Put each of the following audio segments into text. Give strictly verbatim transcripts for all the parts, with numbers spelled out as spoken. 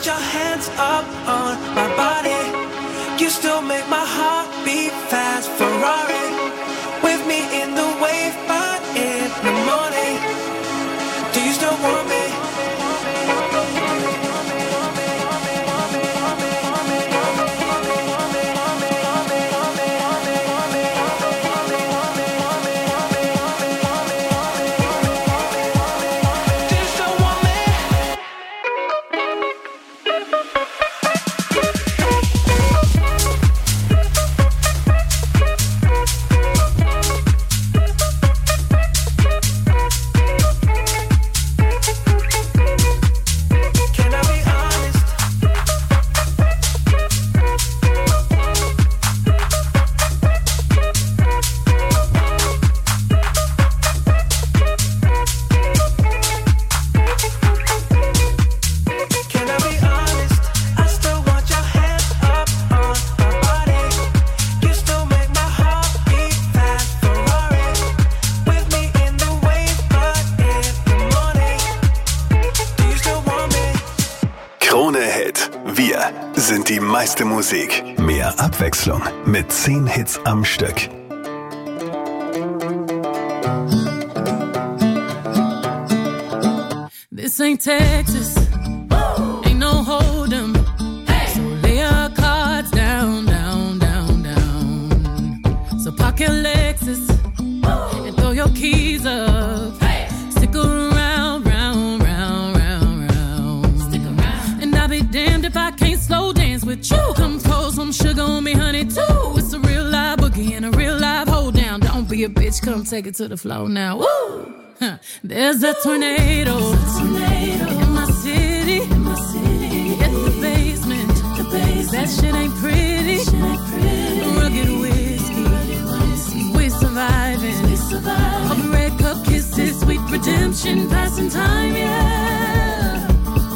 want your hands up on my body. You still make my heart beat fast. Ferrari with me in the wave, but in the morning. Do you still want me? Sind die meiste Musik. Mehr Abwechslung mit zehn Hits am Stück. This ain't Texas. Ain't no hold'em. So lay your cards down, down, down, down. So park your Lexus and throw your keys up. Stick around, round, round, round, round. Stick around. And I'll be damned if I can't slow dance with you. Come pour some sugar on me, honey, too. It's a real live boogie and a real live hold down. Don't be a bitch, come take it to the floor now. Woo! Huh. There's a tornado, tornado in my city, in my city. Get the basement, the basement. That shit ain't pretty, shit ain't pretty. Rugged whiskey, rugged whiskey. We surviving, we surviving. All the red cup kisses, sweet redemption, passing time, yeah.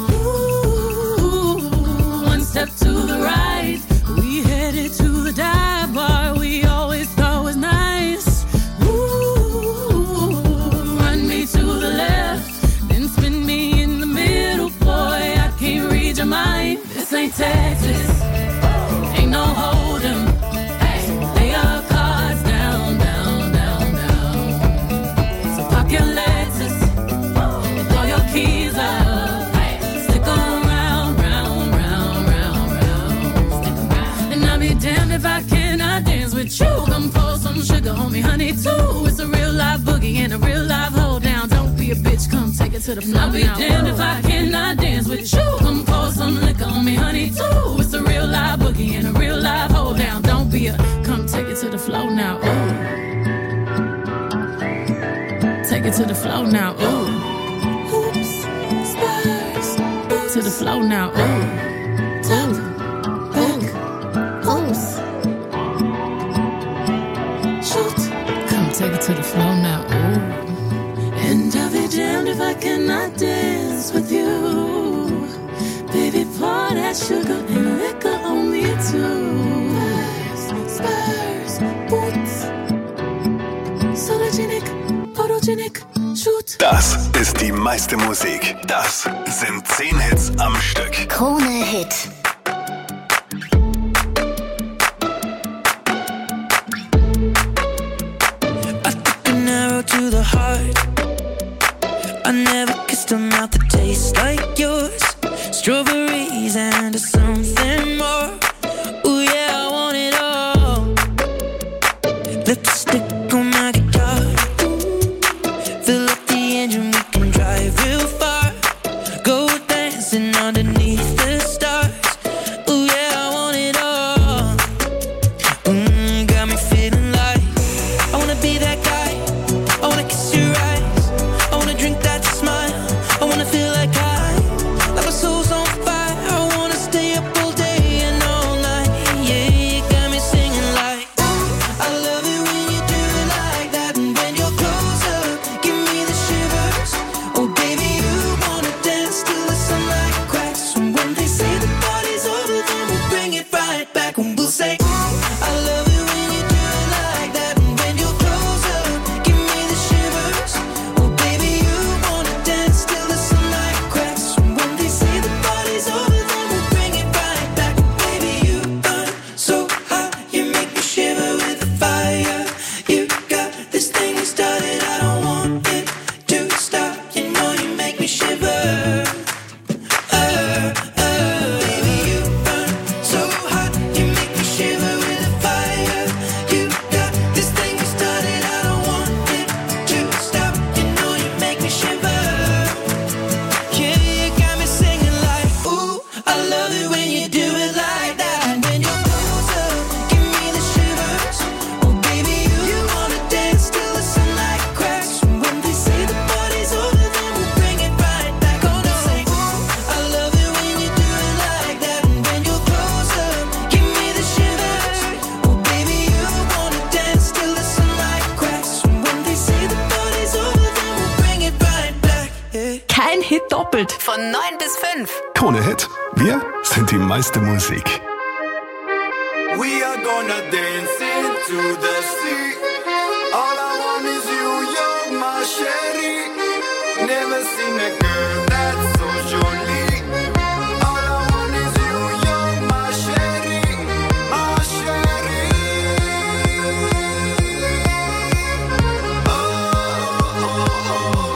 Ooh, one step to the right, we headed to the dive bar we always thought was nice. This ain't Texas, ain't no hold'em. So lay your cards down, down, down, down. So park your Lexus and throw your keys up. Stick around, round, round, round, round. Stick around. And I'll be damned if I cannot dance with you. Come pour some sugar on me, honey, too. It's a real live boogie and a real live hold down. Don't be a bitch, come take it to the floor. I'll be damned if I cannot dance with you. Come pour some liquor on me, honey, too. It's a real live boogie and a real live hold down. Don't be a, come take it to the floor now, ooh. Take it to the floor now, ooh. Hoops, spurs, to the floor now, ooh. Tap, hook, hoops, shoot. Come take it to the floor now, ooh. And I'll be damned if I cannot dance with you. Baby, pour that sugar and liquor on me too. Spurs, boots, sologenic, photogenic, shoot. Das ist die meiste Musik. Das sind zehn Hits am Stück. Krone Hit. I took an arrow to the heart. I never kissed a mouth that tastes like yours. Strawberries and something more. Ooh yeah, I want it all. Lipstick on my guitar. Fill up the engine, we can drive real far. Go dancing underneath the stars. Ooh yeah, I want it all. Mm, got me feeling like I wanna be that guy. I wanna kiss your eyes. I wanna drink that smile. I wanna feel like I, like my soul's on fire. I wanna stay up all day and all night. Yeah, you got me singing like, ooh, I love it when you do it like that. And when you're closer, give me the Kein Hit doppelt. Von neun bis fünf. Krone Hit. Wir sind die meiste Musik. We are gonna dance into the sea. All I want is you, you're my sherry. Never seen a girl that's so jolie. All I want is you, you're my sherry, my sherry. Oh, oh, oh, oh.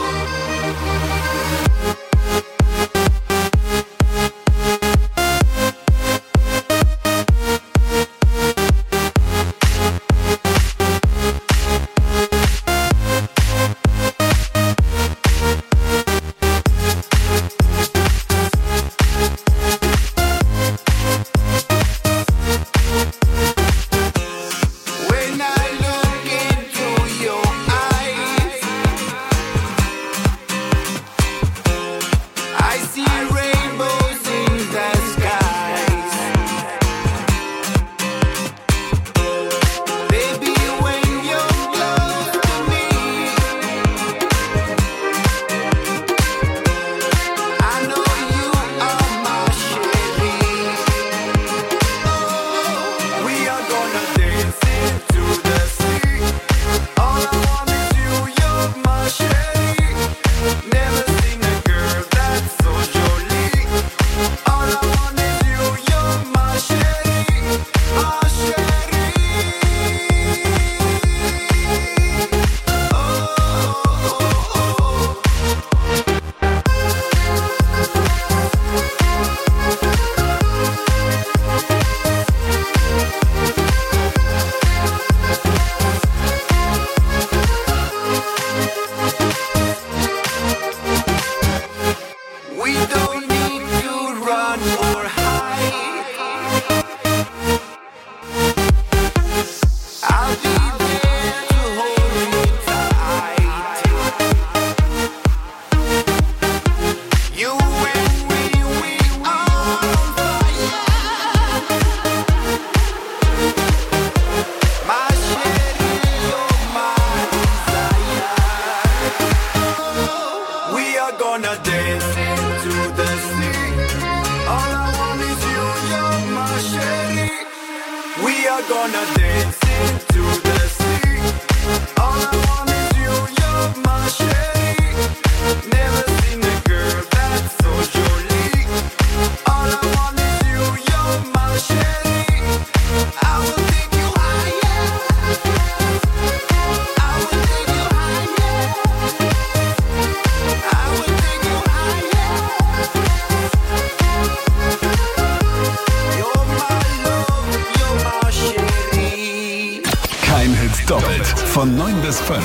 Von neun bis fünf.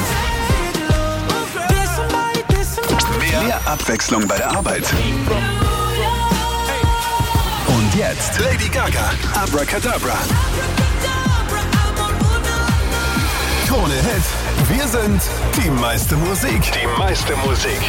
Mehr, mehr Abwechslung bei der Arbeit. Und jetzt Lady Gaga, Abracadabra. Krone Hit. Wir sind die meiste Musik. Die meiste Musik.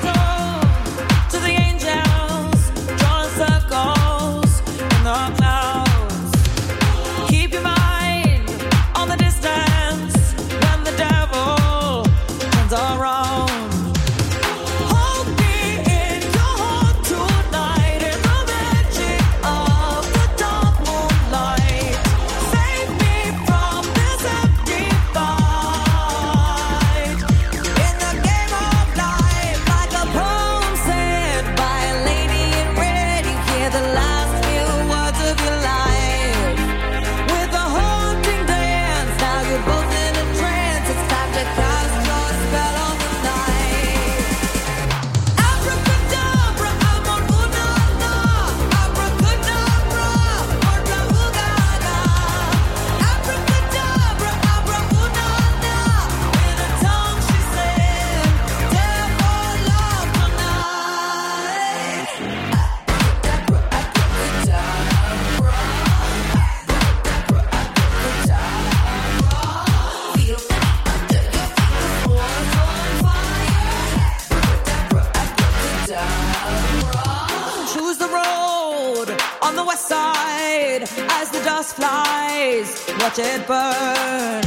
Watch it burn.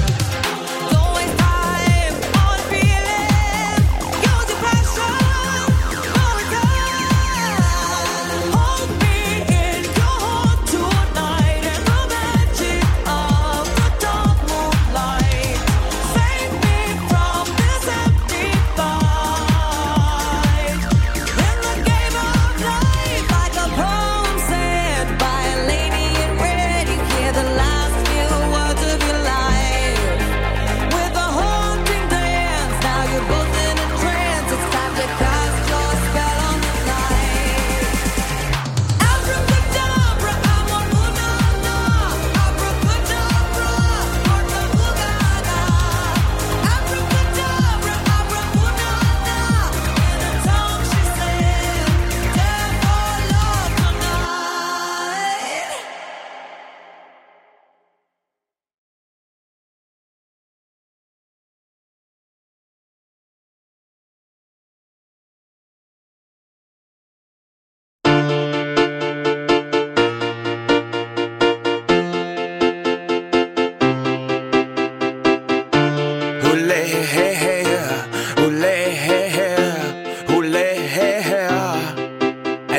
Don't waste time on feeling. Use your passion. Go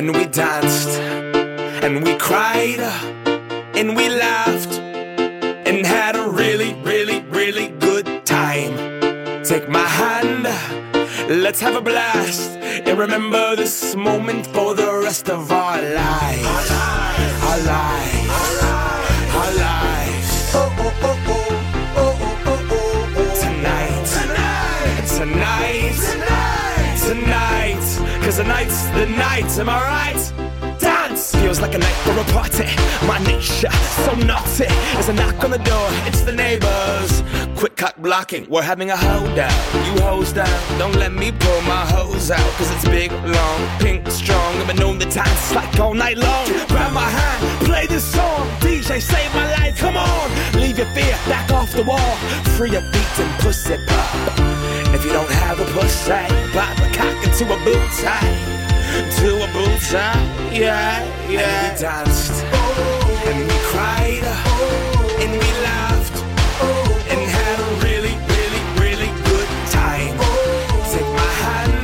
and we danced, and we cried, and we laughed, and had a really, really, really good time. Take my hand, let's have a blast, and remember this moment for the rest of our lives. Our lives, our lives. Oh, oh, oh, oh, oh, oh, oh, oh. Tonight, tonight, tonight, tonight, tonight. Cause tonight's the night, am I right? Dance feels like a night for a party. My nature, so naughty. There's a knock on the door, it's the neighbors. Quick cock blocking, we're having a hold down. You hose down, don't let me pull my hose out. Cause it's big, long, pink, strong. I've been known to dance like all night long. Grab my hand, play this song. D J, save my life, come on. Leave your fear back off the wall. Free your beat and pussy pop. If you don't have a pussy, pop a cock into a boot tie. To a boot tie, yeah, yeah. And we danced, and we cried, and we laughed, and had a really, really, really good time. Take my hand,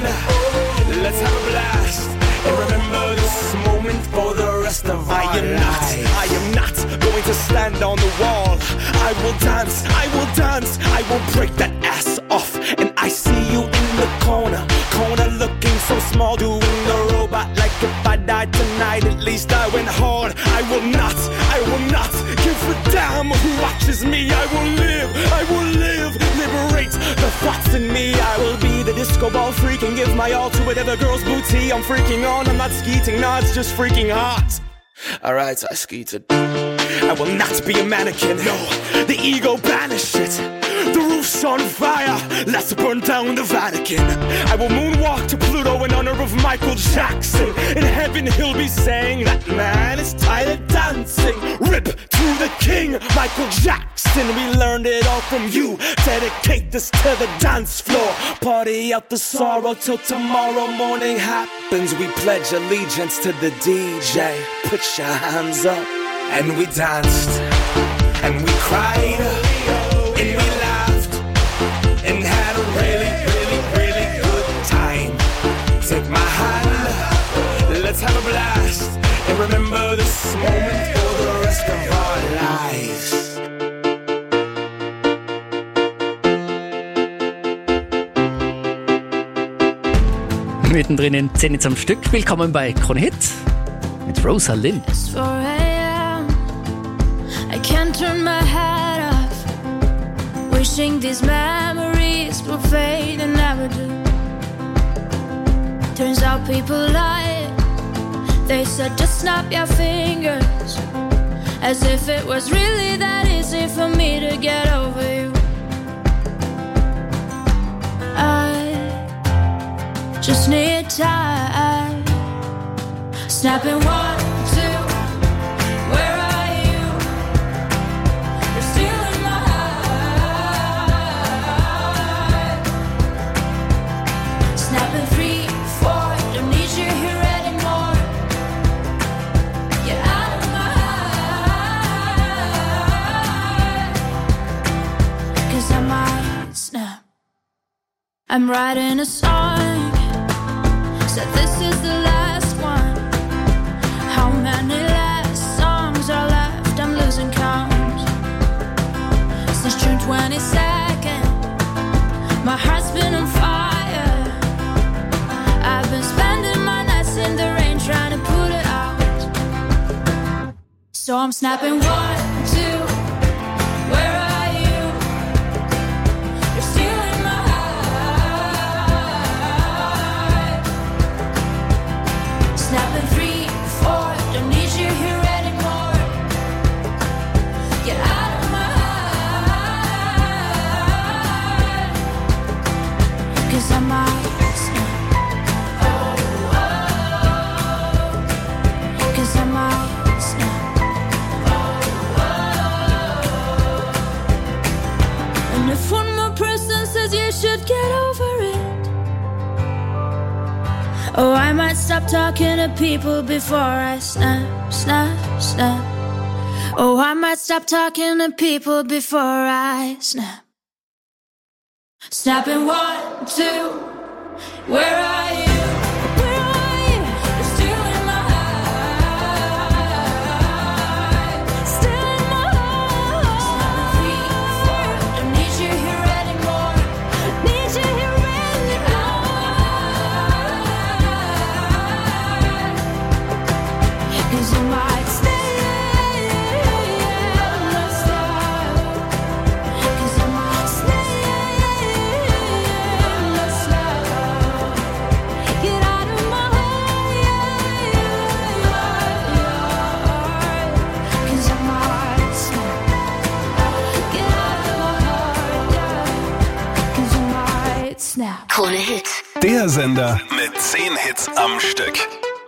let's have a blast, and remember this moment for the rest of our lives. I am not, I am not going to stand on the wall. I will dance, I will dance, I will break that ass off. And I see you in the corner, corner looking so small, doing the robot like if I died tonight, at least I went hard. I will not, I will not give a damn who watches me. I will live, I will live, liberate the thoughts in me. I will be the disco ball freak and give my all to whatever girl's booty I'm freaking on. I'm not skeeting, no, it's just freaking hot. Alright, I skeeted. I will not be a mannequin, no, the ego banish it. The roof's on fire, let's burn down the Vatican. I will moonwalk to Pluto in honor of Michael Jackson. In heaven he'll be saying, that man is tired of dancing. Rip to the king, Michael Jackson. We learned it all from you. Dedicate this to the dance floor. Party out the sorrow till tomorrow morning happens. We pledge allegiance to the D J. Put your hands up. And we danced, and we cried, and we laughed, and had a really, really, really good time. Take my hand, let's have a blast, and remember this moment for the rest of our lives. Mittendrin in zehn am Stück. Willkommen bei Krone Hit mit Rosalind. I can't turn my head off, wishing these memories will fade and never do. Turns out people lie. They said just snap your fingers, as if it was really that easy for me to get over you. I just need time. Snapping one, two, where are you? You're still in my heart. Snapping three, four, don't need you here anymore. Get out of my heart. Cause I might snap. I'm writing a song, said this is the last one. How many last songs are left? I'm losing count. Since June twenty-second, my heart's been on fire. I've been spending my nights in the rain trying to put it out. So I'm snapping one, two, where are you? You're still in my heart. Snapping three, four, don't need you here anymore. Get out of my heart. Cause I might snap. Oh, oh. Cause I might snap. Oh, oh. And if one more person says you should get over it, oh, I might stop talking to people before I snap, snap, snap. Oh, I might stop talking to people before I snap. Snapping one, two, where are you? Where are you? You're still in my Der Sender mit zehn Hits am Stück.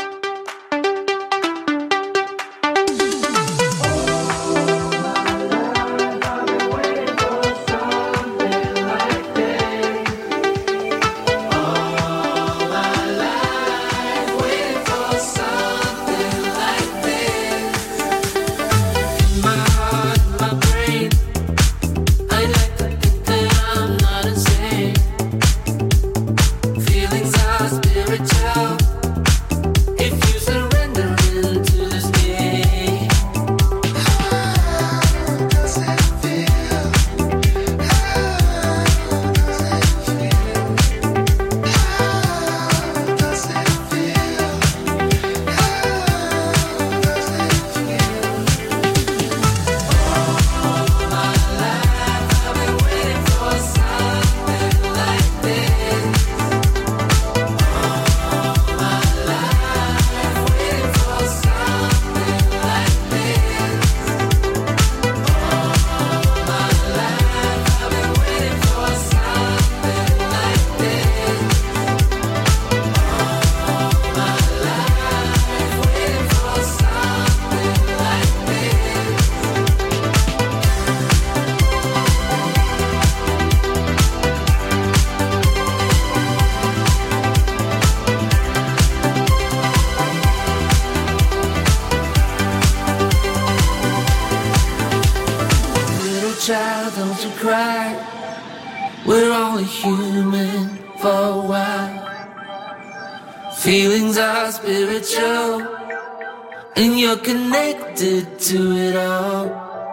Feelings are spiritual, and you're connected to it all.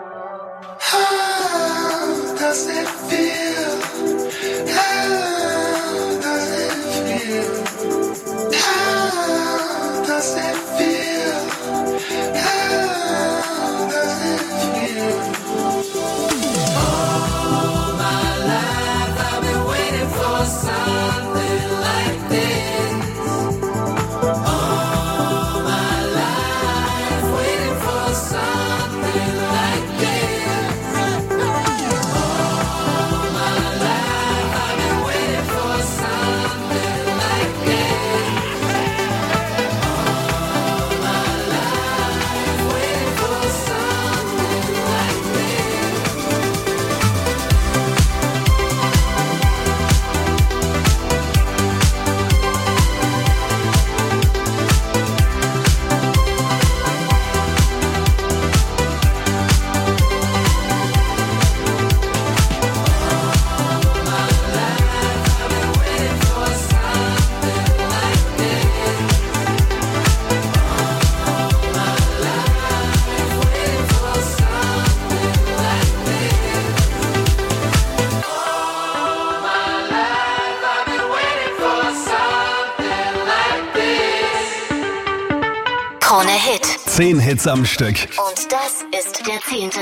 How does it feel? How does it feel? How does it feel? How does it feel? All my life I've been waiting for something like this. Krone Hit. Zehn Hits am Stück. Und das ist der zehnte.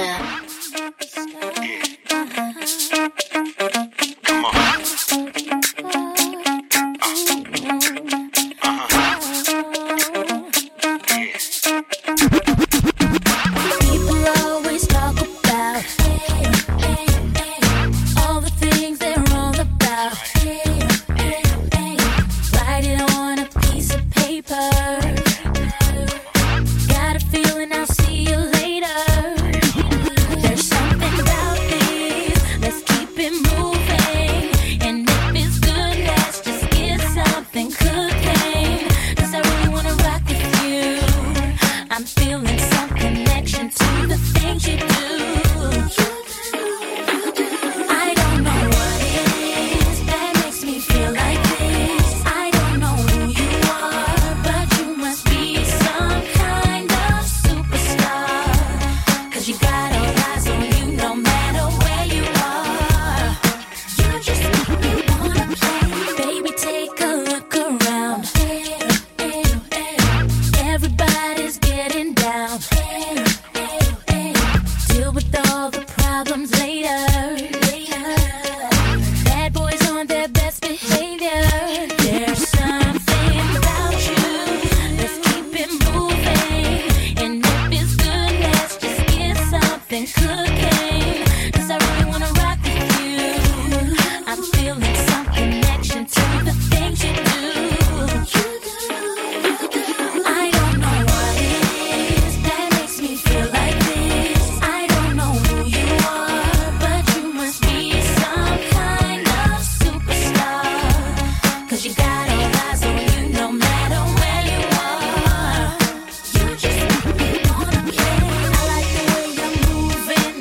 Got a feeling I'll see you later. eyes on you no matter where you are. You just make me wanna play. I like the way you're moving.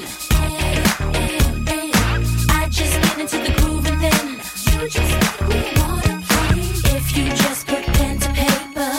I just get into the groove and then you just make me wanna play. If you just put pen to paper,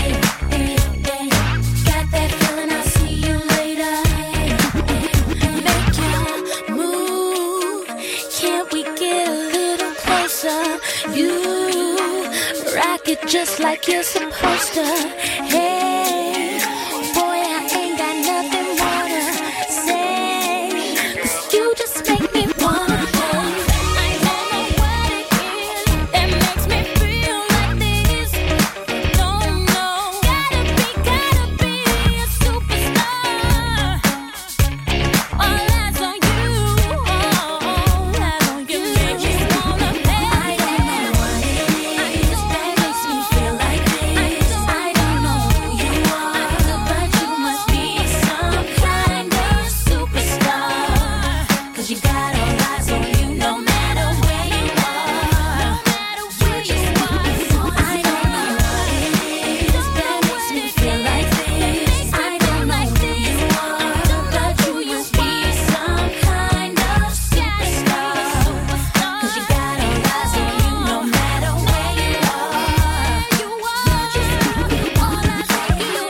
got that feeling, I'll see you later. Make your move, can't we get a little closer? You rock it just like you're supposed to. Hey, boy, I ain't got nothing more to say, 'cause you just make me wanna play. I don't know what it is that makes me feel like this. Don't know. Gotta be, gotta be a superstar. All eyes on you, all eyes on you. You just wanna play. I don't know what it is that makes me feel like this. I don't know who you are, but you must be some kind of superstar. 'Cause you got all eyes on you no matter where you are. No matter where you are. I don't know what it is that makes me feel like this. I don't know who you are, but you must be some kind of superstar. 'Cause you got all eyes on you no matter where you are. You just all eyes on you.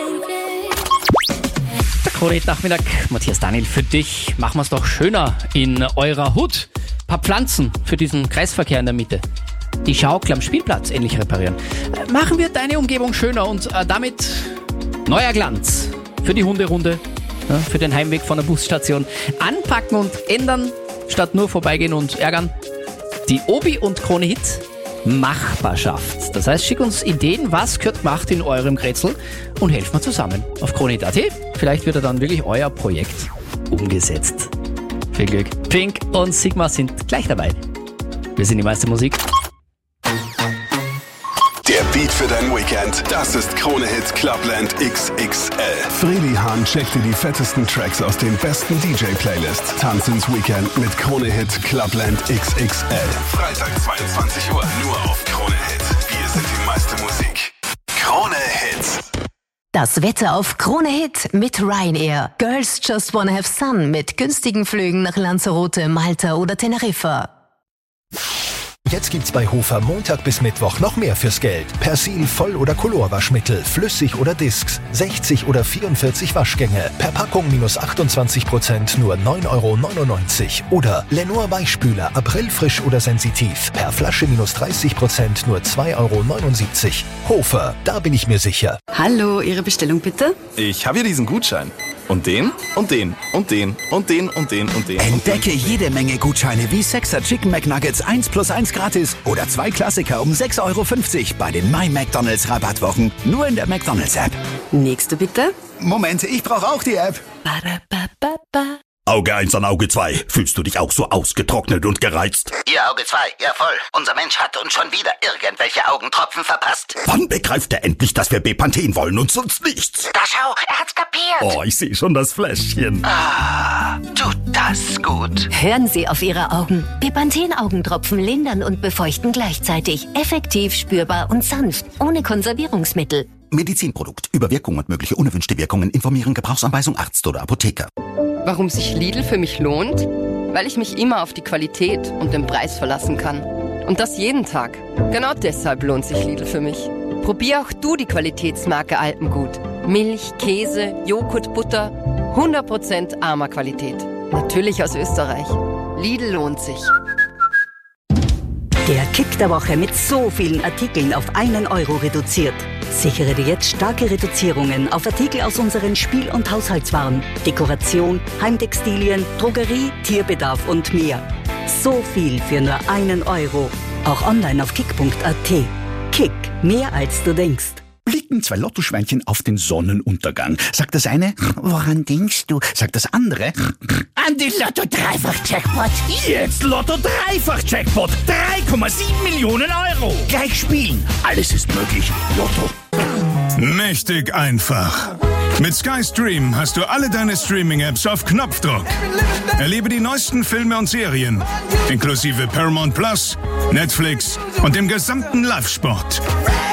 Der Krone-Nachmittag, Matthias Daniel, für dich machen wir es doch schöner in eurer Hut. Ein paar Pflanzen für diesen Kreisverkehr in der Mitte. Die Schaukel am Spielplatz endlich reparieren. Äh, Machen wir deine Umgebung schöner und äh, damit neuer Glanz für die Hunderunde, ja, für den Heimweg von der Busstation. Anpacken und ändern, statt nur vorbeigehen und ärgern. Die Obi und Krone Hit Machbarschaft. Das heißt, schick uns Ideen, was gehört gemacht in eurem Grätzl und helfen wir zusammen. Auf Krone Punkt at. Vielleicht wird ja dann wirklich euer Projekt umgesetzt. Viel Glück. Pink und Sigma sind gleich dabei. Wir sind die meiste Musik. Der Beat für dein Weekend, das ist Krone Hit Clubland X X L. Fredi Hahn checkt dir die fettesten Tracks aus den besten D J-Playlists. Tanz ins Weekend mit Krone Hit Clubland X X L. Freitag zweiundzwanzig Uhr, nur auf Krone Hit. Wir sind die meiste Musik. Krone Hit. Das Wetter auf Krone Hit mit Ryanair. Girls just wanna have fun mit günstigen Flügen nach Lanzarote, Malta oder Teneriffa. Jetzt gibt's bei Hofer Montag bis Mittwoch noch mehr fürs Geld. Persil, Voll- oder Colorwaschmittel, flüssig oder Discs, sechzig oder vierundvierzig Waschgänge. Per Packung minus achtundzwanzig Prozent nur neun Euro neunundneunzig. Oder Lenor Weichspüler, Aprilfrisch oder sensitiv. Per Flasche minus dreißig Prozent nur zwei Euro neunundsiebzig. Hofer, da bin ich mir sicher. Hallo, Ihre Bestellung bitte? Ich habe hier diesen Gutschein. Und den, und den, und den, und den, und den, und den. Entdecke jede Menge Gutscheine wie Sechser Chicken McNuggets eins plus eins gratis oder zwei Klassiker um sechs Euro fünfzig bei den My McDonald's Rabattwochen. Nur in der McDonald's App. Nächste bitte. Moment, ich brauche auch die App. Ba-da-ba-ba-ba. Auge eins an Auge zwei. Fühlst du dich auch so ausgetrocknet und gereizt? Ja, Auge zwei, ja voll. Unser Mensch hat uns schon wieder irgendwelche Augentropfen verpasst. Wann begreift er endlich, dass wir Bepanthen wollen und sonst nichts? Da schau, er hat's kapiert. Oh, ich sehe schon das Fläschchen. Ah, tut das gut. Hören Sie auf Ihre Augen. Bepanthen-Augentropfen lindern und befeuchten gleichzeitig. Effektiv, spürbar und sanft. Ohne Konservierungsmittel. Medizinprodukt. Über Wirkung und mögliche unerwünschte Wirkungen informieren. Gebrauchsanweisung Arzt oder Apotheker. Warum sich Lidl für mich lohnt? Weil ich mich immer auf die Qualität und den Preis verlassen kann. Und das jeden Tag. Genau deshalb lohnt sich Lidl für mich. Probier auch du die Qualitätsmarke Alpengut. Milch, Käse, Joghurt, Butter. hundert Prozent armer Qualität. Natürlich aus Österreich. Lidl lohnt sich. Der Kick der Woche mit so vielen Artikeln auf einen Euro reduziert. Sichere dir jetzt starke Reduzierungen auf Artikel aus unseren Spiel- und Haushaltswaren, Dekoration, Heimtextilien, Drogerie, Tierbedarf und mehr. So viel für nur einen Euro. Auch online auf kick punkt at. Kick, mehr als du denkst. Blicken zwei Lottoschweinchen auf den Sonnenuntergang. Sagt das eine, woran denkst du? Sagt das andere, an den Lotto-Dreifach-Jackpot. Jetzt Lotto-Dreifach-Jackpot. drei Komma sieben Millionen Euro. Gleich spielen. Alles ist möglich. Lotto. Mächtig einfach. Mit Sky Stream hast du alle deine Streaming-Apps auf Knopfdruck. Erlebe die neuesten Filme und Serien, inklusive Paramount Plus, Netflix und dem gesamten Live-Sport.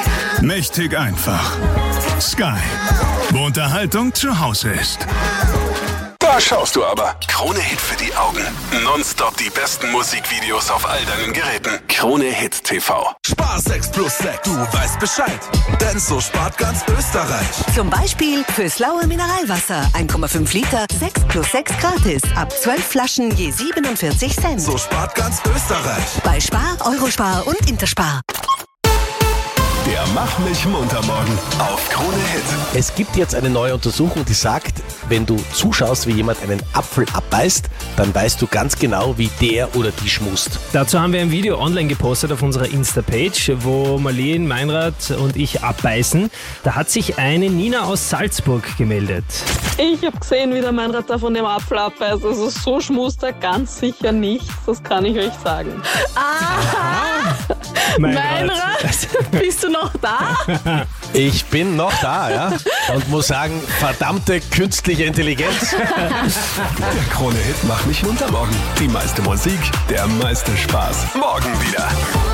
Mächtig einfach. Sky. Wo Unterhaltung zu Hause ist. Da schaust du aber. Krone Hit für die Augen. Nonstop die besten Musikvideos auf all deinen Geräten. Krone Hit T V. Spar sechs plus sechs. Du weißt Bescheid. Denn so spart ganz Österreich. Zum Beispiel fürs laue Mineralwasser. eins Komma fünf Liter, sechs plus sechs gratis. Ab zwölf Flaschen je siebenundvierzig Cent. So spart ganz Österreich. Bei Spar, Eurospar und Interspar. Der Mach mich munter morgen auf Krone Hit. Es gibt jetzt eine neue Untersuchung, die sagt, wenn du zuschaust, wie jemand einen Apfel abbeißt, dann weißt du ganz genau, wie der oder die schmust. Dazu haben wir ein Video online gepostet auf unserer Insta-Page, wo Marlene, Meinrad und ich abbeißen. Da hat sich eine Nina aus Salzburg gemeldet. Ich habe gesehen, wie der Meinrad da von dem Apfel abbeißt. Also so schmust er ganz sicher nicht, das kann ich euch sagen. Aha! Meinrad, Meinrad, bist du noch da? Ich bin noch da, ja. Und muss sagen, verdammte künstliche Intelligenz. Der Krone Hit Mach mich munter morgen. Die meiste Musik, der meiste Spaß. Morgen wieder.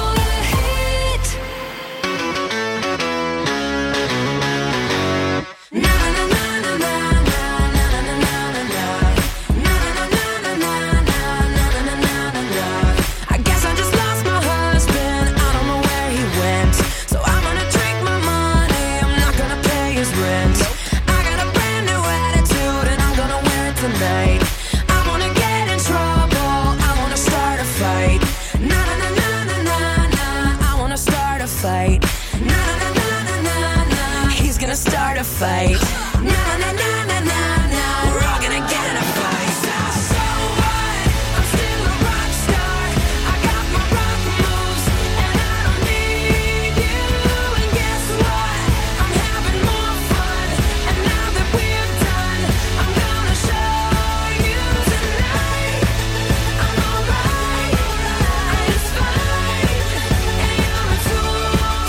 Fight. Na na na na na na. He's gonna start a fight. Na na na na na na. We're all gonna get in a fight. So what? I'm still a rock star. I got my rock moves and I don't need you. And guess what? I'm having more fun. And now that we're done, I'm gonna show you tonight. I'm alright. It's fine. And you're a tool.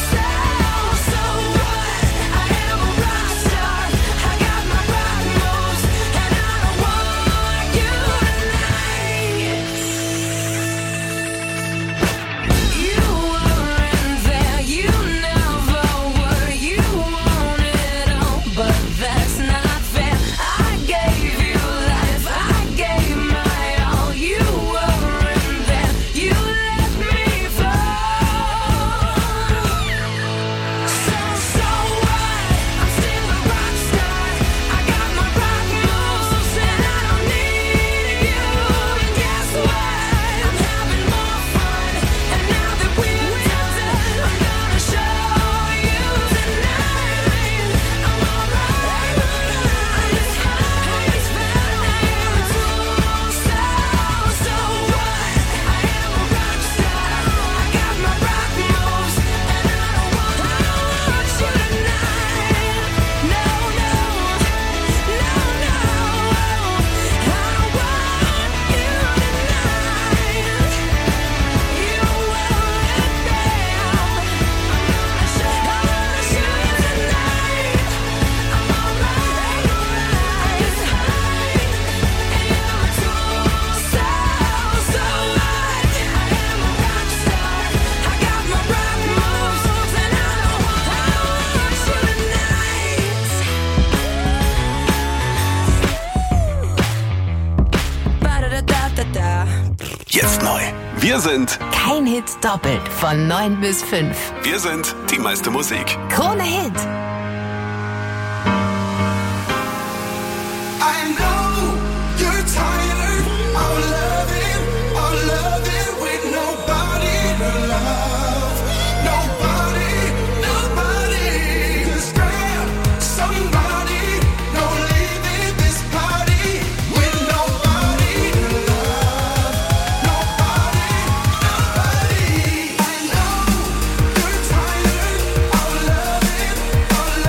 Jetzt neu. Wir sind Kein Hit doppelt von neun bis fünf. Wir sind die meiste Musik. Krone Hit. I know you're tired of loving, of loving with nobody to love. Nobody, nobody. Just grab somebody, no leaving this party with nobody to love. Nobody, nobody. I know you're tired of loving, of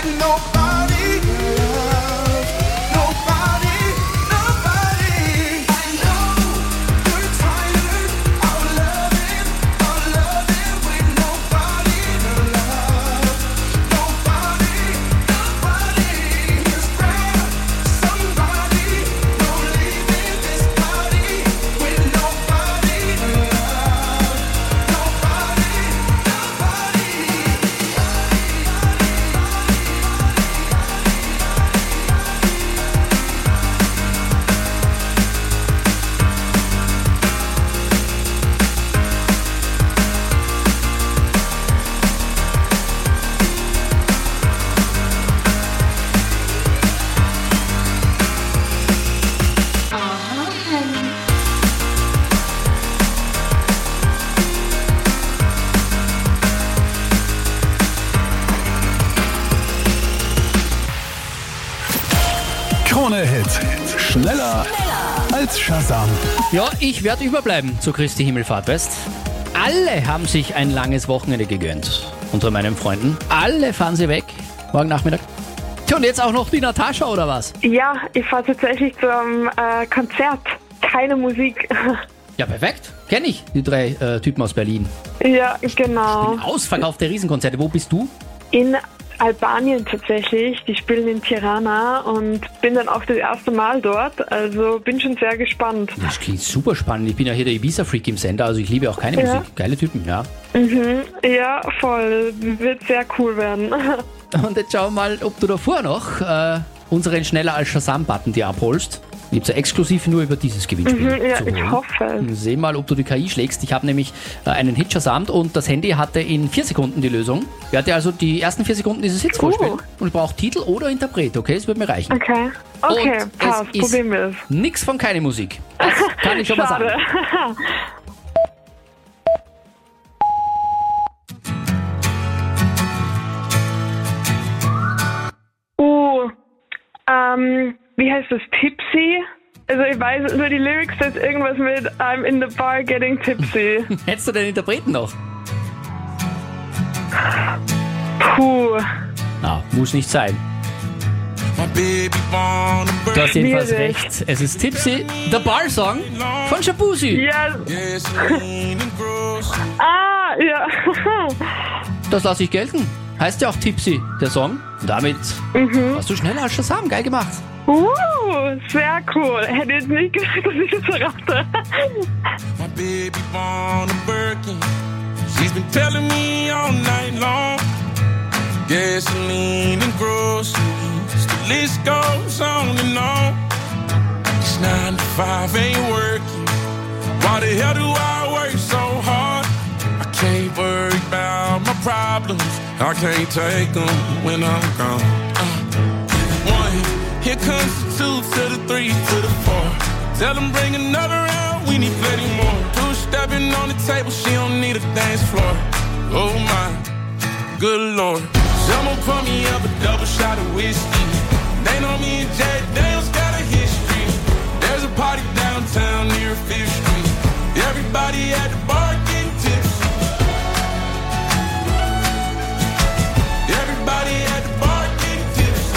with nobody love. Nobody, nobody. I know you're tired of loving, of loving with nobody love. Nobody, nobody. Just grab somebody. Don't leave in this party with nobody love. Nobody, nobody. Krone Hit. Schneller als Shazam. Ja, ich werde überbleiben zu Christi Himmelfahrt, weißt? Alle haben sich ein langes Wochenende gegönnt. Unter meinen Freunden. Alle fahren sie weg. Morgen Nachmittag. Tja, und jetzt auch noch die Natascha, oder was? Ja, ich fahre tatsächlich zum äh, Konzert. Keine Musik. Ja, perfekt. Kenn ich, die drei äh, Typen aus Berlin. Ja, genau. Ausverkaufte Riesenkonzerte. Wo bist du? In Albanien tatsächlich. Die spielen in Tirana und bin dann auch das erste Mal dort. Also bin schon sehr gespannt. Das klingt super spannend. Ich bin ja hier der Ibiza-Freak im Sender, also ich liebe auch keine Ja. Musik. Geile Typen, ja. Mhm. Ja, voll. Wird sehr cool werden. Und jetzt schau mal, ob du davor noch äh, unseren Schneller als Shazam-Button dir abholst. Gibt's ja exklusiv nur über dieses Gewinnspiel. Mhm, ja, zu ich holen. hoffe. Seh mal, ob du die K I schlägst. Ich habe nämlich äh, einen Hit Shazamt und das Handy hatte in vier Sekunden die Lösung. Ich werde also die ersten vier Sekunden dieses Hits Cool. vorspielen. Und ich brauche Titel oder Interpret, okay? Das wird mir reichen. Okay. Okay, Und passt. es ist Probieren wir es. nix von keine Musik. Das kann ich schon mal sagen. Schade. uh, ähm, wie heißt das? Tipsy? Also ich weiß nur die Lyrics, da ist irgendwas mit I'm in the bar getting tipsy. Hättest du den Interpreten noch? Puh. Na, muss nicht sein. Du hast jedenfalls Schwierig. recht. Es ist Tipsy, der Bar-Song von Shabuzi. Ja. ah, ja. Das lasse ich gelten. Heißt ja auch Tipsy, der Song. Und damit Mhm. warst du schneller als Shazam. Geil gemacht. Uh, sehr cool. Hätte jetzt nicht gedacht, dass ich das errate. My baby born a Birkin. She's been telling me all night long. Gasoline and groceries. The list goes on and on. It's nine to five ain't working. Why the hell do I work so hard? I can't worry about my problems. I can't take them when I'm gone. Uh, one, here comes the two to the three to the four. Tell them bring another round, we need plenty more. Two stepping on the table, she don't need a dance floor. Oh my, good lord. Someone pour me up a double shot of whiskey. They know me and Jay Dale's got a history. There's a party downtown near Fifth Street. Everybody at the bar getting tipsy. Everybody at the bar getting tipsy.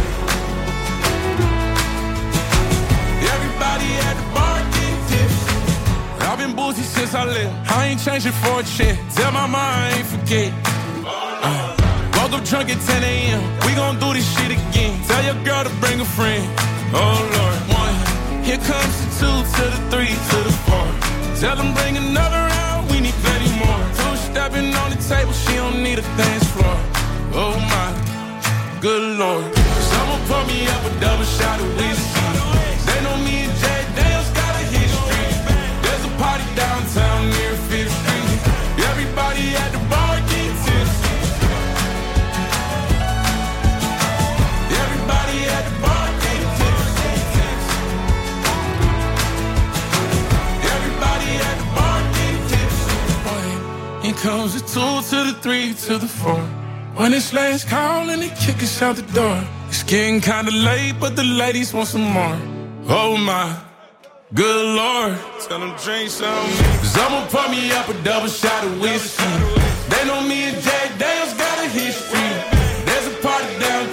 Everybody at the bar getting tipsy. I've been boozy since I left. I ain't changing for a check. Tell my mom I ain't forget. Uh, woke up drunk at ten a.m. We gon' do this shit again. Tell your girl to bring a friend. Oh Lord, one. Here comes the two to the three to the four. Tell them bring another round. We need plenty more. Two stepping on the table. She don't need a dance floor. Oh my, good lord. Someone pour me up a double shot of whiskey. They know me and Jay Dale's got a history. There's a party downtown near Fifth Street. Everybody at the bar getting tipsy. Everybody at the bar getting tipsy. Everybody at the bar getting tipsy. Here comes the two to the three to the four. When it's last call and they kick us out the door. It's getting kinda late, but the ladies want some more. Oh my, good lord. Tell them drink some. Someone pour me up a double shot of whiskey. They know me and Jay Dale's got a history. There's a party down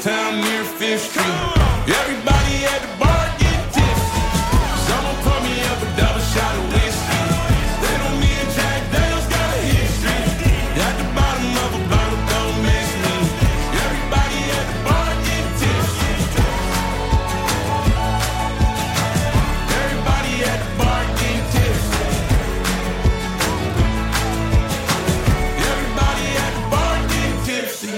history. Everybody at the bar get tipsy. Someone pour me up a double shot of whiskey. They know me and Jack Daniels got a history. At the bottom of a bottle, don't miss me. Everybody at the bar get tipsy. Everybody at the bar get tipsy. Everybody at the bar get tipsy.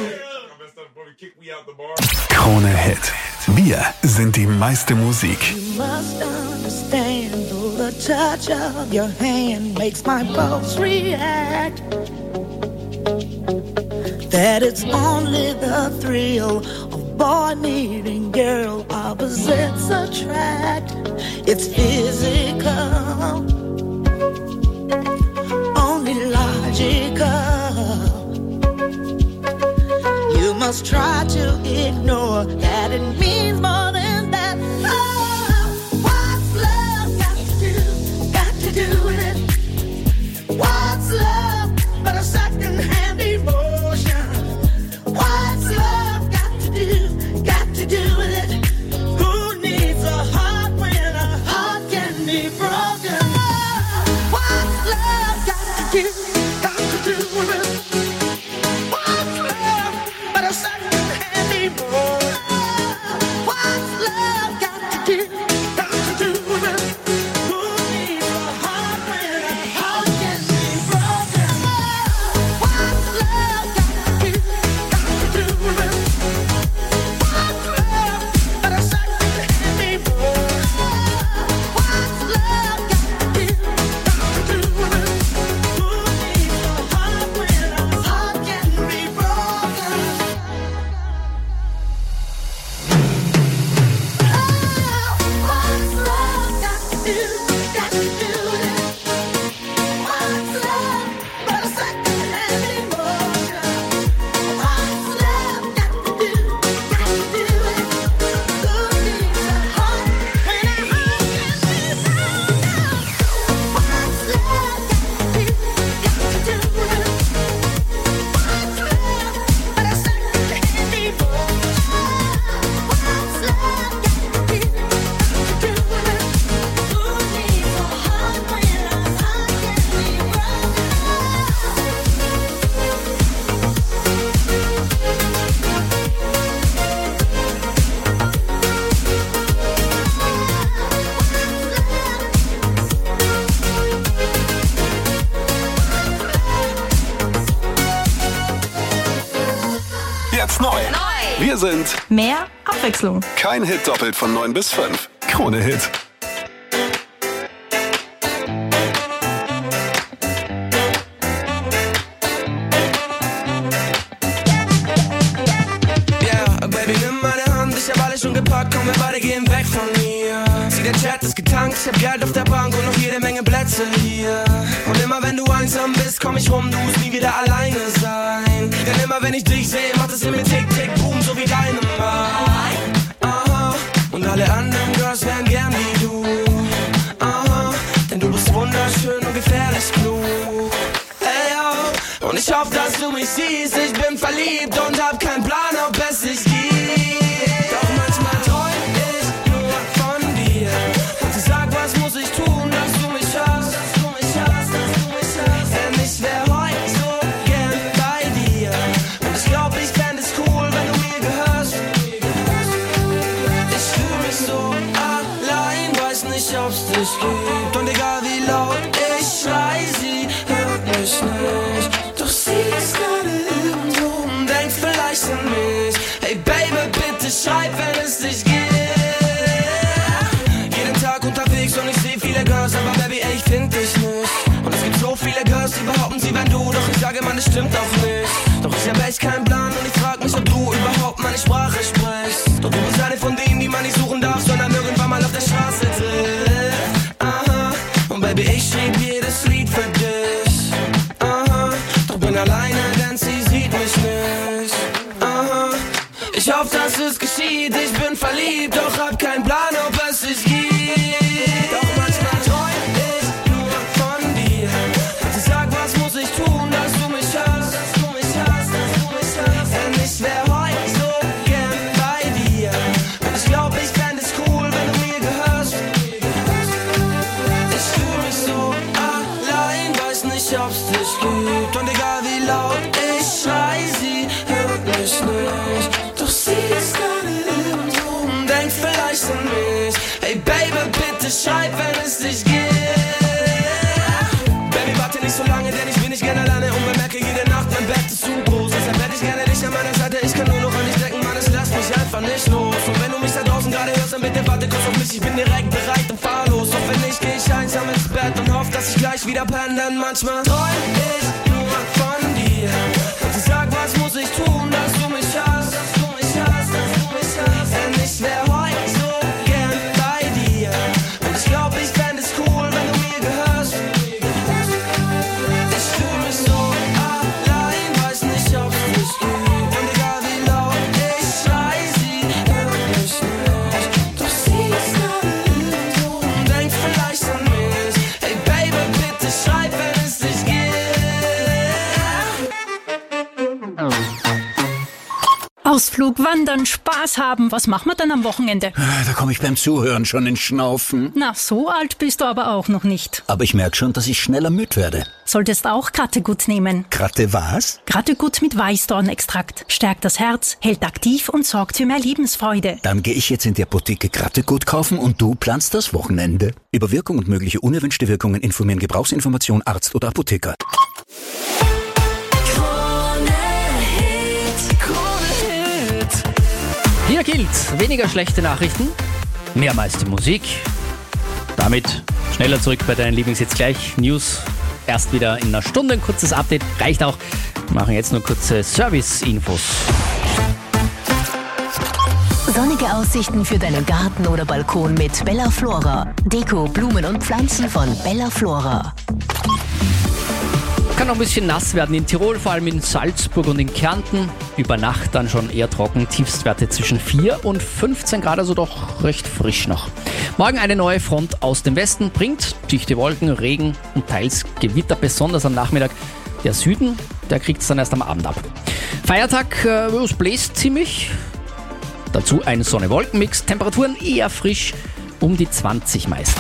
Krone Hit. Wir sind die meiste Musik. You must understand, though the touch of your hand makes my pulse react, that it's only the thrill of boy meeting girl, opposites attract. It's physical, only logical. You must try to ignore that it means more than that. Oh, what's love got to do, got to do with it? What's love but a second-hand emotion? What's love got to do, got to do with it? Who needs a heart when a heart can be broken? What's love got to do, got to do with it? What's love but a second-hand emotion? What's love got to do, got to do with it? Who needs a heart when a heart can be broken? What's love got to do, got to do with it? What's love but a second-hand emotion? What's love got to do, got to do with it? Who needs a heart when a heart can be broken? What's love got to do, got to do with it? What's love but a second-hand emotion? What's love got to do, got to do with it? Who needs a heart when a heart can be broken? What's love got to do, got to do with it? What's love but a second-hand emotion? What's love got to do, got to do with it? Who needs a heart when a heart can be broken? Jetzt neu. Wir sind Mehr Abwechslung. kein Hit doppelt von neun bis fünf. Krone Hit. Yeah, Baby, nimm meine Hand, ich hab alles schon gepackt, komm, wir beide gehen weg von mir. Sieh, der Chat ist getankt, ich hab Geld auf der Bank und noch jede Menge Plätze hier. Und immer wenn du einsam bist, komm ich rum, du musst nie wieder alleine sein. Denn immer wenn ich dich sehe, macht es in mir tick, tick, boom, so wie deine Aha, und alle anderen Girls wären gern wie du. Aha, denn du bist wunderschön und gefährlich klug. Hey, yo, und ich hoffe, dass du mich siehst, ich bin verliebt und hab keinen Plan, ob es sich gibt. Doch manchmal träum ich nur von dir. Und ich sag, was muss ich tun, dass du mich hast, dass du mich hast, dass du mich hast. Denn ich wär heute so gern bei dir. Und ich glaub, ich fänd es cool, wenn du mir gehörst. Ich fühl mich so allein, weiß nicht, ob's dich gibt. Und egal wie laut ich schrei, sie hört mich nicht. Doch sie ist gerade irgendwo und denkt vielleicht an mich. Hey Baby, bitte schreib, wenn es dich gibt. Jeden Tag unterwegs und ich seh viele Girls, aber Baby, ey, ich find dich nicht. Und es gibt so viele Girls, die behaupten, sie wären du. Doch ich sage, man, das stimmt auch nicht. Doch ich hab echt keinen Plan und ich frag mich, ob du überhaupt meine Sprache sprichst. Doch du bist eine von denen, die man nicht suchen darf, sondern irgendwann mal auf der Straße trifft. Aha, und Baby, ich schrieb jedes Lied für dich. Aha, doch bin alleine, denn sie sieht mich nicht. Aha, ich hoffe, dass es geschieht, ich bin verliebt, doch hab keinen Plan, ob es sich gibt. Doch manchmal träum ich nur von dir. Und ich sag, was muss ich tun, dass du mich hast, dass du mich hast, dass du mich hast. Denn ich wär heute so gern bei dir. sich gibt. Baby, warte nicht so lange, denn ich bin nicht gerne alleine und bemerke jede Nacht, mein Bett ist zu groß. Deshalb hätte ich gerne dich an meiner Seite, ich kann nur noch an dich denken, Mann, es lässt mich einfach nicht los. Und wenn du mich da draußen gerade hörst, dann bitte warte kurz auf mich, ich bin direkt bereit und fahr los. Doch wenn nicht, geh ich einsam ins Bett und hoff, dass ich gleich wieder penne, denn manchmal träum ich nur von dir. Und ich sag, was muss ich tun, dass du mich hast, dass du mich hast, dass du mich hast. Denn ich wär heute so gern bei dir. Und ich glaub, ich fänd es cool, wenn du mir gehörst. Ich fühl mich so allein, weiß nicht, ob's mich gibt. Und egal wie laut ich schrei, sie hört mich nicht. Doch sie ist noch und denkt vielleicht an mich. Hey Baby, bitte schreib, wenn es dich gibt. Ausflug, Wandern, Spaß haben. Was machen wir dann am Wochenende? Da komme ich beim Zuhören schon ins Schnaufen. Na, so alt bist du aber auch noch nicht. Aber ich merke schon, dass ich schneller müde werde. Solltest auch Krattegut nehmen. Kratte was? Krattegut mit Weißdornextrakt. Stärkt das Herz, hält aktiv und sorgt für mehr Lebensfreude. Dann gehe ich jetzt in die Apotheke Krattegut kaufen und du planst das Wochenende. Über Wirkung und mögliche unerwünschte Wirkungen informieren Gebrauchsinformation Arzt oder Apotheker. Hier gilt, weniger schlechte Nachrichten, mehr meiste Musik. Damit schneller zurück bei deinen Lieblings-Jetzt gleich News. Erst wieder in einer Stunde ein kurzes Update. Reicht auch. Wir machen jetzt nur kurze Service-Infos. Sonnige Aussichten für deinen Garten oder Balkon mit Bella Flora. Deko, Blumen und Pflanzen von Bella Flora. Kann noch ein bisschen nass werden in Tirol, vor allem in Salzburg und in Kärnten. Über Nacht dann schon eher trocken, Tiefstwerte zwischen vier und fünfzehn Grad, also doch recht frisch noch. Morgen eine neue Front aus dem Westen bringt dichte Wolken, Regen und teils Gewitter, besonders am Nachmittag. Der Süden, der kriegt es dann erst am Abend ab. Feiertag, äh, es bläst ziemlich. Dazu ein Sonne-Wolken-Mix, Temperaturen eher frisch, um die zwanzig meist.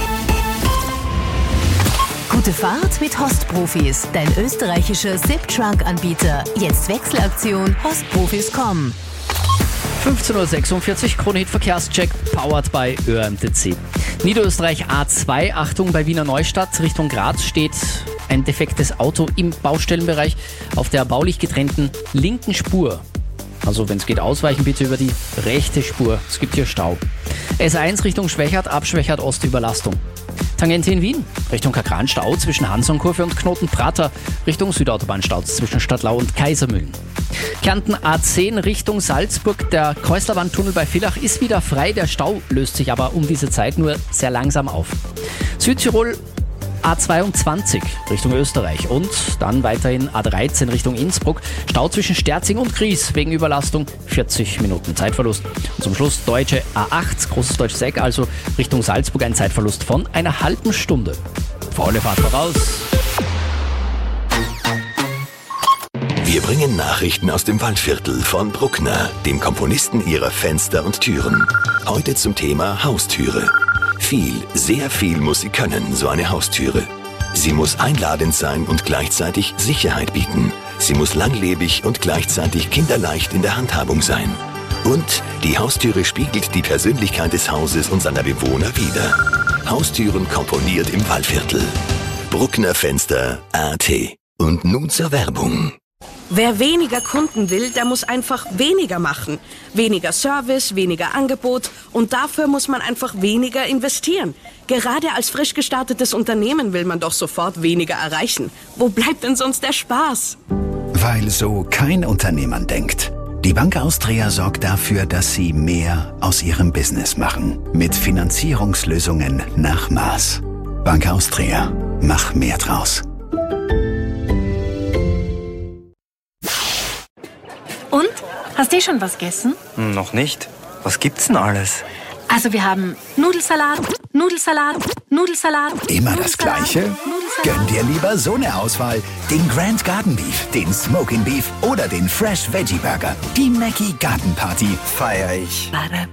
Gute Fahrt mit Host-Profis, dein österreichischer Zip-Trunk-Anbieter. Jetzt Wechselaktion hostprofis punkt com. fünfzehn Uhr sechsundvierzig, Krone-Hit Verkehrscheck, powered by Ö M T C. Niederösterreich A zwei, Achtung, bei Wiener Neustadt Richtung Graz steht ein defektes Auto im Baustellenbereich auf der baulich getrennten linken Spur. Also wenn es geht, ausweichen bitte über die rechte Spur. Es gibt hier Stau. S eins Richtung Schwächert, ab Schwächert Ost Überlastung. Tangente in Wien, Richtung Kakran Stau zwischen Hansonkurve und Knotenprater, Richtung Südautobahn-Stau zwischen Stadtlau und Kaisermühlen. Kärnten A zehn Richtung Salzburg, der Keuslerwandtunnel bei Villach ist wieder frei, der Stau löst sich aber um diese Zeit nur sehr langsam auf. Südtirol A zweiundzwanzig Richtung Österreich und dann weiterhin A dreizehn Richtung Innsbruck. Stau zwischen Sterzing und Gries wegen Überlastung, vierzig Minuten Zeitverlust. Und zum Schluss deutsche A acht, großes deutsches Eck, also Richtung Salzburg ein Zeitverlust von einer halben Stunde. Faule Fahrt voraus. Wir bringen Nachrichten aus dem Waldviertel von Bruckner, dem Komponisten ihrer Fenster und Türen. Heute zum Thema Haustüre. Viel, sehr viel muss sie können, so eine Haustüre. Sie muss einladend sein und gleichzeitig Sicherheit bieten. Sie muss langlebig und gleichzeitig kinderleicht in der Handhabung sein. Und die Haustüre spiegelt die Persönlichkeit des Hauses und seiner Bewohner wider. Haustüren komponiert im Waldviertel. Bruckner Fenster A T. Und nun zur Werbung. Wer weniger Kunden will, der muss einfach weniger machen. Weniger Service, weniger Angebot und dafür muss man einfach weniger investieren. Gerade als frisch gestartetes Unternehmen will man doch sofort weniger erreichen. Wo bleibt denn sonst der Spaß? Weil so kein Unternehmer denkt. Die Bank Austria sorgt dafür, dass Sie mehr aus Ihrem Business machen. Mit Finanzierungslösungen nach Maß. Bank Austria. Mach mehr draus. Und? Hast du schon was gegessen? Noch nicht. Was gibt's denn alles? Also wir haben Nudelsalat, Nudelsalat, Nudelsalat. Immer Nudelsalat, das Gleiche? Nudelsalat. Gönn dir lieber so eine Auswahl. Den Grand Garden Beef, den Smoking Beef oder den Fresh Veggie Burger. Die Mackie Garden Party feier ich.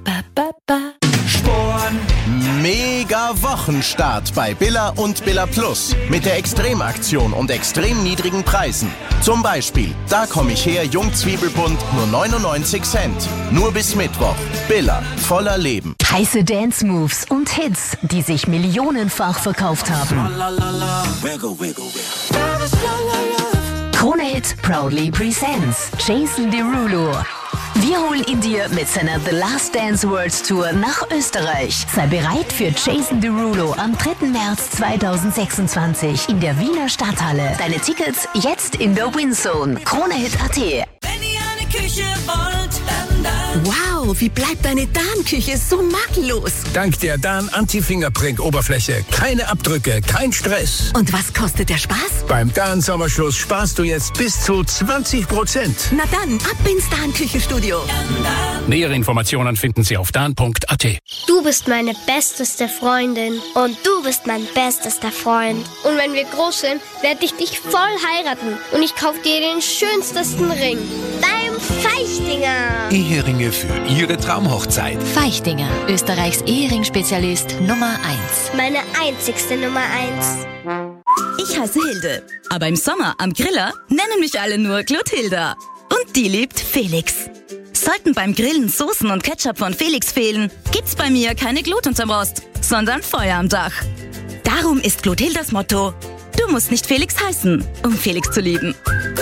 Sporn. Mega Wochenstart bei Billa und Billa Plus. Mit der Extremaktion und extrem niedrigen Preisen. Zum Beispiel, da komme ich her, Jungzwiebelbund, nur neunundneunzig Cent. Nur bis Mittwoch. Billa, voller Leben. Heiße Dance-Moves und Hits, die sich millionenfach verkauft haben. Krone Hit proudly presents Jason Derulo. Wir holen ihn dir mit seiner The Last Dance World Tour nach Österreich. Sei bereit für Jason Derulo am dritten März zweitausendsechsundzwanzig in der Wiener Stadthalle. Deine Tickets jetzt in der Winzone. Kronehit Punkt at. Wenn ihr eine Küche wollt, dann, dann. Wow, wie bleibt deine Dan-Küche so makellos? Dank der Dan Anti-Fingerprint-Oberfläche. Keine Abdrücke, kein Stress. Und was kostet der Spaß? Beim Dan Sommerschluss sparst du jetzt bis zu zwanzig Prozent. Na dann, ab ins Dan-Küche-Studio. Nähere Informationen finden Sie auf dan Punkt at. Du bist meine besteste Freundin und du bist mein bestester Freund. Und wenn wir groß sind, werde ich dich voll heiraten und ich kaufe dir den schönsten Ring. Beim Feichtinger. Eheringe für Ihre Traumhochzeit. Feichtinger, Österreichs Ehering-Spezialist Nummer eins. Meine einzigste Nummer eins. Ich heiße Hilde, aber im Sommer am Griller nennen mich alle nur Gluthilda. Und die liebt Felix. Sollten beim Grillen Soßen und Ketchup von Felix fehlen, gibt's bei mir keine Glut unterm Rost, sondern Feuer am Dach. Darum ist Gluthildas Motto: Du musst nicht Felix heißen, um Felix zu lieben.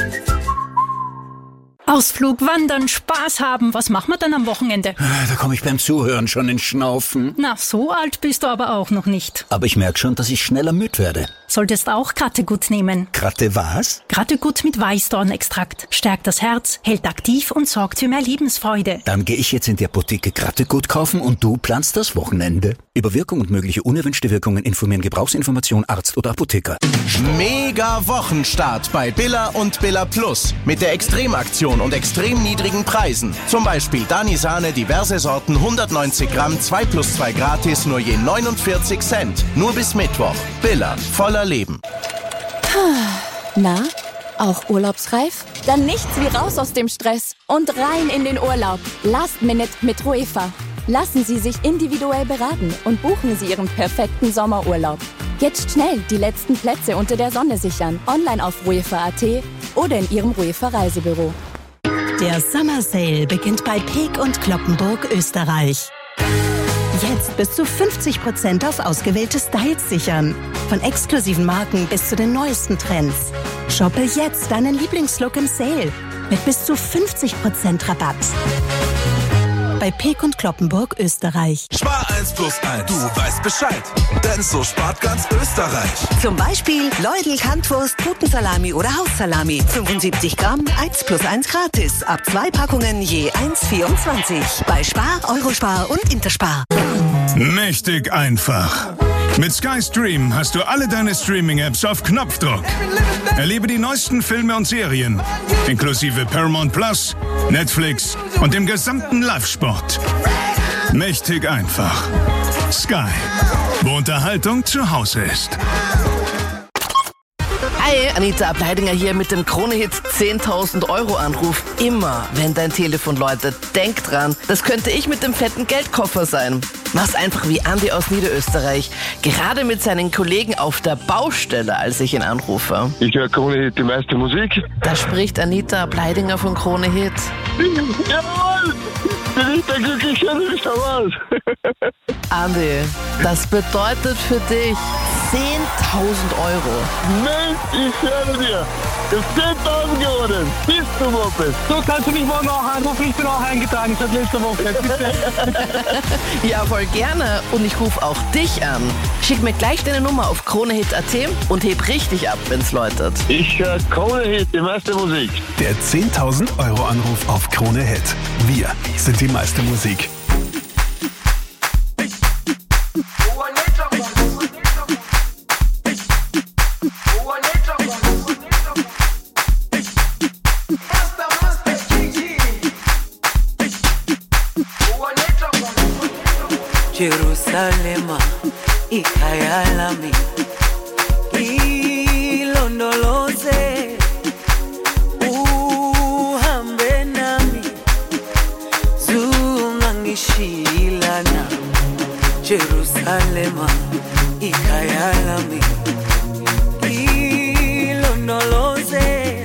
Ausflug, Wandern, Spaß haben. Was machen wir dann am Wochenende? Da komme ich beim Zuhören schon ins Schnaufen. Na, so alt bist du aber auch noch nicht. Aber ich merke schon, dass ich schneller müde werde. Solltest auch Krattegut nehmen. Kratte was? Krattegut mit Weißdornextrakt. Stärkt das Herz, hält aktiv und sorgt für mehr Lebensfreude. Dann gehe ich jetzt in die Apotheke Krattegut kaufen und du planst das Wochenende. Über Wirkung und mögliche unerwünschte Wirkungen informieren Gebrauchsinformation Arzt oder Apotheker. Mega Wochenstart bei Billa und Billa Plus. Mit der Extremaktion und extrem niedrigen Preisen. Zum Beispiel Dani Sahne, diverse Sorten, hundertneunzig Gramm, zwei plus zwei gratis, nur je neunundvierzig Cent. Nur bis Mittwoch. Billa, voller Leben. Na, auch urlaubsreif? Dann nichts wie raus aus dem Stress und rein in den Urlaub. Last Minute mit Ruefa. Lassen Sie sich individuell beraten und buchen Sie Ihren perfekten Sommerurlaub. Jetzt schnell die letzten Plätze unter der Sonne sichern. Online auf ruefa punkt at oder in Ihrem Ruefa Reisebüro. Der Summer Sale beginnt bei Peek und Cloppenburg, Österreich. Jetzt bis zu fünfzig Prozent auf ausgewählte Styles sichern. Von exklusiven Marken bis zu den neuesten Trends. Shoppe jetzt deinen Lieblingslook im Sale mit bis zu fünfzig Prozent Rabatt. Bei Peek und Cloppenburg, Österreich. Spar eins plus eins. Du weißt Bescheid. Denn so spart ganz Österreich. Zum Beispiel Leudl Kantwurst, Putensalami oder Haussalami. fünfundsiebzig Gramm, eins plus eins gratis. Ab zwei Packungen je eins Komma vierundzwanzig. Bei Spar, Eurospar und Interspar. Mächtig einfach. Mit Sky Stream hast du alle deine Streaming-Apps auf Knopfdruck. Erlebe die neuesten Filme und Serien, inklusive Paramount Plus, Netflix und dem gesamten Live-Sport. Mächtig einfach. Sky, wo Unterhaltung zu Hause ist. Hi, Anita Ableidinger hier mit dem Krone-Hit zehntausend Euro Anruf. Immer, wenn dein Telefon läutet, denk dran, das könnte ich mit dem fetten Geldkoffer sein. Mach's einfach wie Andi aus Niederösterreich, gerade mit seinen Kollegen auf der Baustelle, als ich ihn anrufe. Ich höre Krone-Hit, die meiste Musik. Da spricht Anita Ableidinger von Krone-Hit. Jawohl! Bin ich der Glückliche nicht aus. Andi, das bedeutet für dich zehntausend Euro. Mensch, ich höre dir. Das ist zehntausend geworden. Bist du, Moppes? So, kannst du mich morgen auch anrufen? Ich bin auch eingetragen seit letzter Woche. Bitte. Ja, voll gerne. Und ich rufe auch dich an. Schick mir gleich deine Nummer auf Krone Hit Punkt at und heb richtig ab, wenn's läutet. Ich höre Krone-Hit, die meiste Musik. Der zehntausend Euro Anruf auf Krone Hit. Wir sind die meiste Musik. Jerusalema ikayalami ilondoloze uhambe nami zungangishilana Jerusalema ikayalami ilondoloze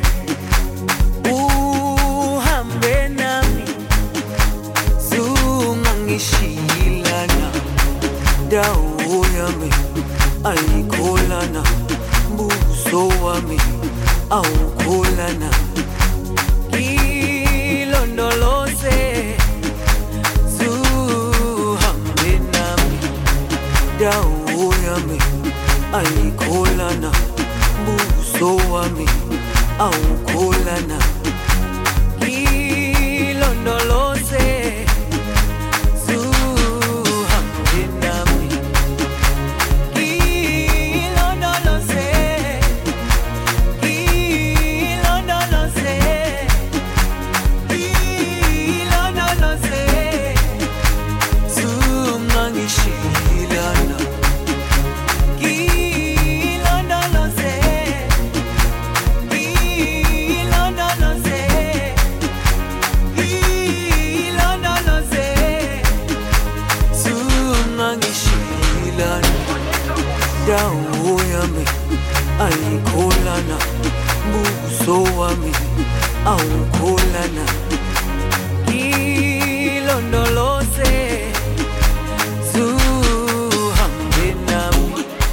uhambe nami zungangishilana ayikholana buso wami awukholana ilondoloze zuhambe nami dawo yami ayikholana buso wami awukholana ilondoloze dawo yami ayikholana buso wami awukholana ilondoloze zuhambe nami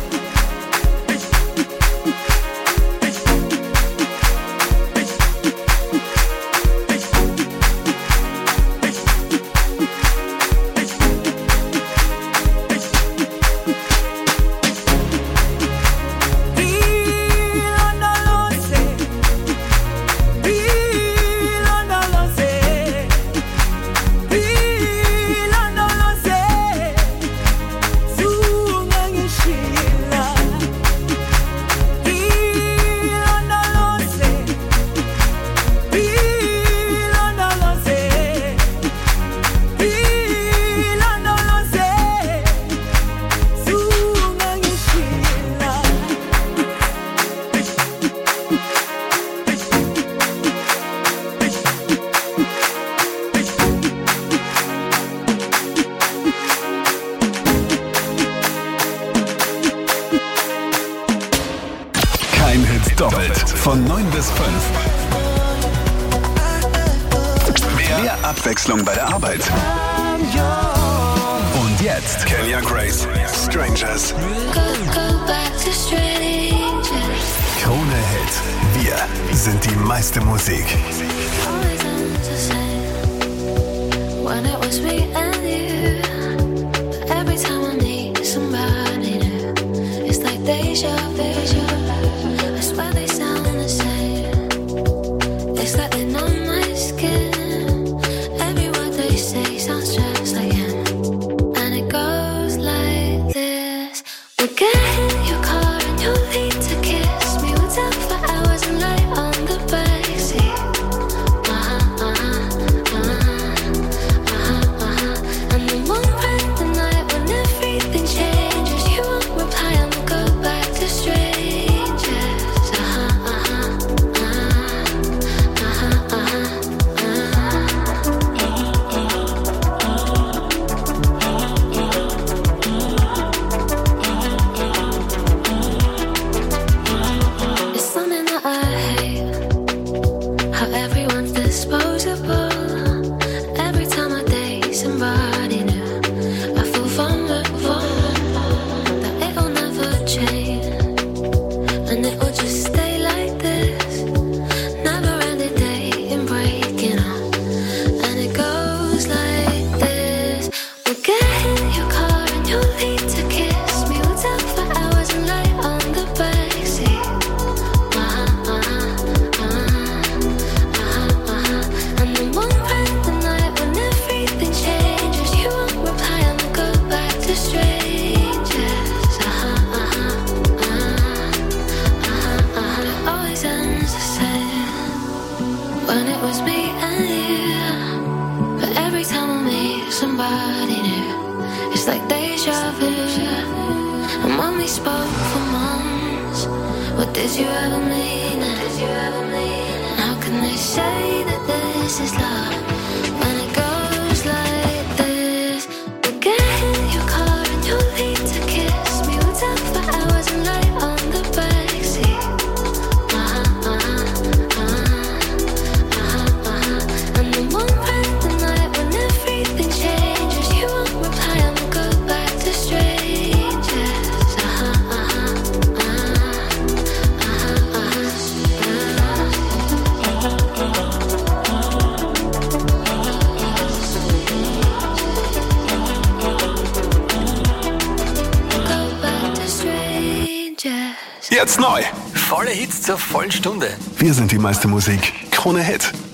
Von neun bis fünf. Mehr, mehr Abwechslung bei der Arbeit. Und jetzt Kenya Grace, Strangers. Krone Hit. Wir sind die meiste Musik. When it was me and you, every time I need somebody new, it's like deja vu. I swear they sound the same. It's like they know my skin. Every word they say sounds just like him. And it goes like this. We get in your car and you leave to kiss me. We'll talk for hours and lie on the backseat. Uh-huh, uh-huh, uh-huh, uh-huh, uh-huh. And then one bright the night when everything changes, you won't reply and we'll go back to strangers. Uh-huh, uh-huh, uh-huh, uh-huh, uh-huh. It's something that I hate, how everyone's disposable. Every time I date somebody new, I feel vulnerable, that it'll never change, and it will just stay like this. Never ending dating, breaking up, and it goes like this. We'll get in your car and you'll leave to kiss me. We'll talk for hours and lie on the backseat. Uh-huh, uh-huh, uh-huh, uh-huh, uh-huh. And then one bright the night when everything changes, you won't reply and we'll go back to strangers. Uh-huh, uh-huh, uh-huh, uh-huh, uh-huh. It always ends the same when it was me and you. But every time I meet somebody new, it's like deja vu. And when we spoke for months, what did you ever mean? Did you ever mean? How can they say that this is love when it goes like this? We'll get in your car and you'll leave to kiss me. We'll talk for hours and lie on the backseat. Uh-huh, uh-huh, uh-huh, uh-huh, uh-huh. And then one bright the night when everything changes, you won't reply and we'll go back to strangers. Uh-huh, uh-huh, Jetzt neu. Volle Hits zur vollen Stunde. Wir sind die meiste Musik. Krone Hit.